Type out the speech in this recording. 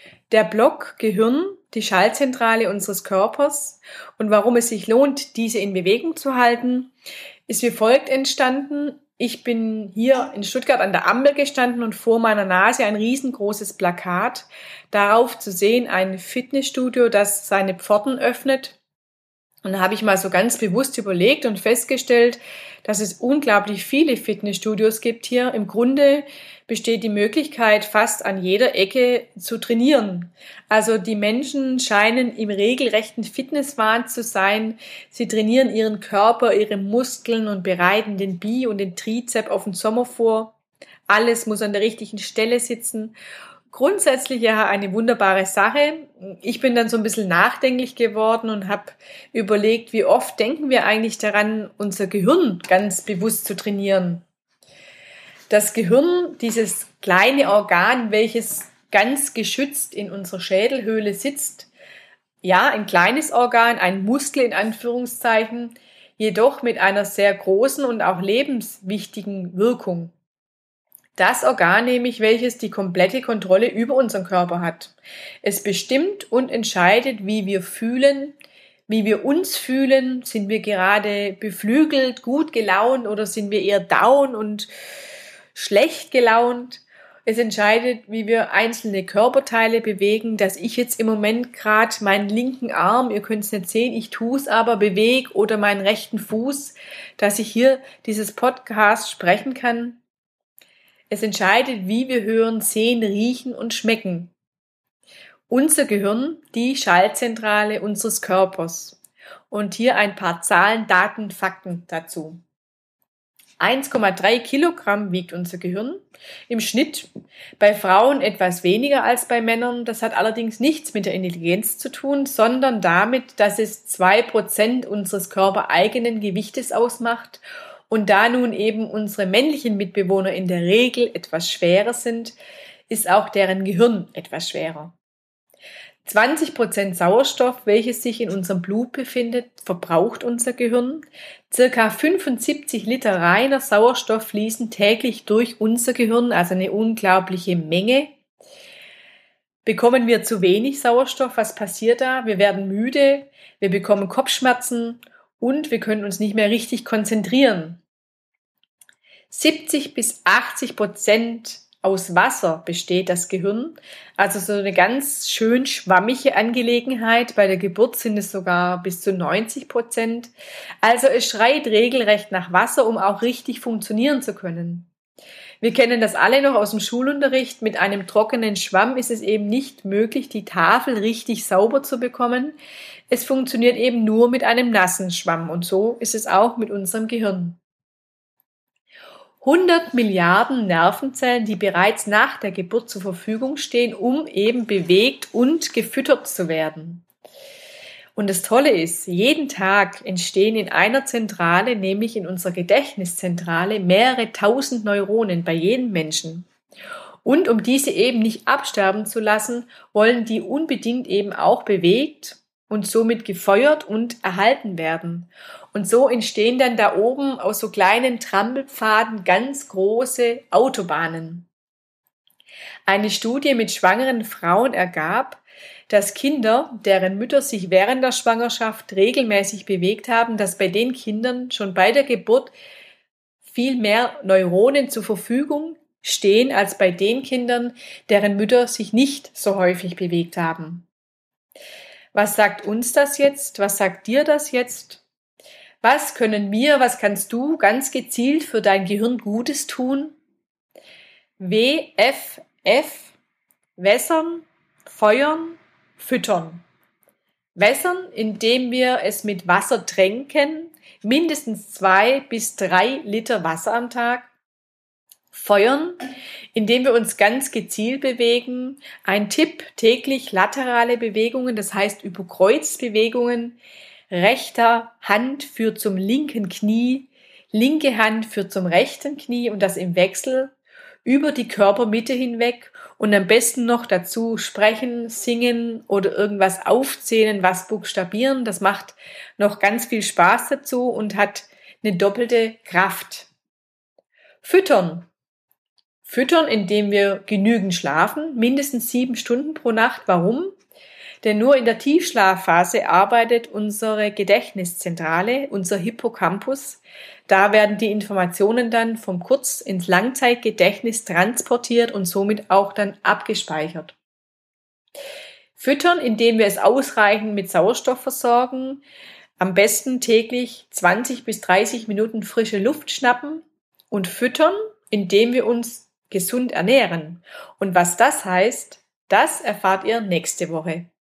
Der Block Gehirn, die Schaltzentrale unseres Körpers und warum es sich lohnt, diese in Bewegung zu halten, ist wie folgt entstanden. Ich bin hier in Stuttgart an der Ampel gestanden und vor meiner Nase ein riesengroßes Plakat. Darauf zu sehen ein Fitnessstudio, das seine Pforten öffnet. Und da habe ich mal so ganz bewusst überlegt und festgestellt, dass es unglaublich viele Fitnessstudios gibt hier. Im Grunde besteht die Möglichkeit, fast an jeder Ecke zu trainieren. Also die Menschen scheinen im regelrechten Fitnesswahn zu sein. Sie trainieren ihren Körper, ihre Muskeln und bereiten den Bi- und den Trizep auf den Sommer vor. Alles muss an der richtigen Stelle sitzen. Grundsätzlich ja eine wunderbare Sache. Ich bin dann so ein bisschen nachdenklich geworden und habe überlegt, wie oft denken wir eigentlich daran, unser Gehirn ganz bewusst zu trainieren. Das Gehirn, dieses kleine Organ, welches ganz geschützt in unserer Schädelhöhle sitzt, ja, ein kleines Organ, ein Muskel in Anführungszeichen, jedoch mit einer sehr großen und auch lebenswichtigen Wirkung. Das Organ nämlich, welches die komplette Kontrolle über unseren Körper hat. Es bestimmt und entscheidet, wie wir fühlen, wie wir uns fühlen. Sind wir gerade beflügelt, gut gelaunt oder sind wir eher down und schlecht gelaunt? Es entscheidet, wie wir einzelne Körperteile bewegen, dass ich jetzt im Moment gerade meinen linken Arm, ihr könnt es nicht sehen, ich tue es aber, bewege oder meinen rechten Fuß, dass ich hier dieses Podcast sprechen kann. Es entscheidet, wie wir hören, sehen, riechen und schmecken. Unser Gehirn, die Schaltzentrale unseres Körpers. Und hier ein paar Zahlen, Daten, Fakten dazu. 1,3 Kilogramm wiegt unser Gehirn. Im Schnitt bei Frauen etwas weniger als bei Männern. Das hat allerdings nichts mit der Intelligenz zu tun, sondern damit, dass es 2% unseres körpereigenen Gewichtes ausmacht. Und da nun eben unsere männlichen Mitbewohner in der Regel etwas schwerer sind, ist auch deren Gehirn etwas schwerer. 20% Sauerstoff, welches sich in unserem Blut befindet, verbraucht unser Gehirn. Circa 75 Liter reiner Sauerstoff fließen täglich durch unser Gehirn, also eine unglaubliche Menge. Bekommen wir zu wenig Sauerstoff, was passiert da? Wir werden müde, wir bekommen Kopfschmerzen und wir können uns nicht mehr richtig konzentrieren. 70-80% aus Wasser besteht das Gehirn, also so eine ganz schön schwammige Angelegenheit. Bei der Geburt sind es sogar bis zu 90%. Also es schreit regelrecht nach Wasser, um auch richtig funktionieren zu können. Wir kennen das alle noch aus dem Schulunterricht. Mit einem trockenen Schwamm ist es eben nicht möglich, die Tafel richtig sauber zu bekommen. Es funktioniert eben nur mit einem nassen Schwamm und so ist es auch mit unserem Gehirn. 100 Milliarden Nervenzellen, die bereits nach der Geburt zur Verfügung stehen, um eben bewegt und gefüttert zu werden. Und das Tolle ist, jeden Tag entstehen in einer Zentrale, nämlich in unserer Gedächtniszentrale, mehrere tausend Neuronen bei jedem Menschen. Und um diese eben nicht absterben zu lassen, wollen die unbedingt eben auch bewegt und somit gefeuert und erhalten werden. Und so entstehen dann da oben aus so kleinen Trampelpfaden ganz große Autobahnen. Eine Studie mit schwangeren Frauen ergab, dass Kinder, deren Mütter sich während der Schwangerschaft regelmäßig bewegt haben, dass bei den Kindern schon bei der Geburt viel mehr Neuronen zur Verfügung stehen als bei den Kindern, deren Mütter sich nicht so häufig bewegt haben. Was sagt uns das jetzt? Was sagt dir das jetzt? Was können wir, was kannst du ganz gezielt für dein Gehirn Gutes tun? WFF, wässern, feuern, füttern. Wässern, indem wir es mit Wasser tränken, mindestens 2 bis 3 Liter Wasser am Tag. Feuern, indem wir uns ganz gezielt bewegen. Ein Tipp, täglich laterale Bewegungen, das heißt über Kreuzbewegungen. Rechter Hand führt zum linken Knie, linke Hand führt zum rechten Knie und das im Wechsel über die Körpermitte hinweg und am besten noch dazu sprechen, singen oder irgendwas aufzählen, was buchstabieren. Das macht noch ganz viel Spaß dazu und hat eine doppelte Kraft. Füttern. Füttern, indem wir genügend schlafen, mindestens 7 Stunden pro Nacht. Warum? Denn nur in der Tiefschlafphase arbeitet unsere Gedächtniszentrale, unser Hippocampus. Da werden die Informationen dann vom Kurz- ins Langzeitgedächtnis transportiert und somit auch dann abgespeichert. Füttern, indem wir es ausreichend mit Sauerstoff versorgen. Am besten täglich 20 bis 30 Minuten frische Luft schnappen und füttern, indem wir uns gesund ernähren. Und was das heißt, das erfahrt ihr nächste Woche.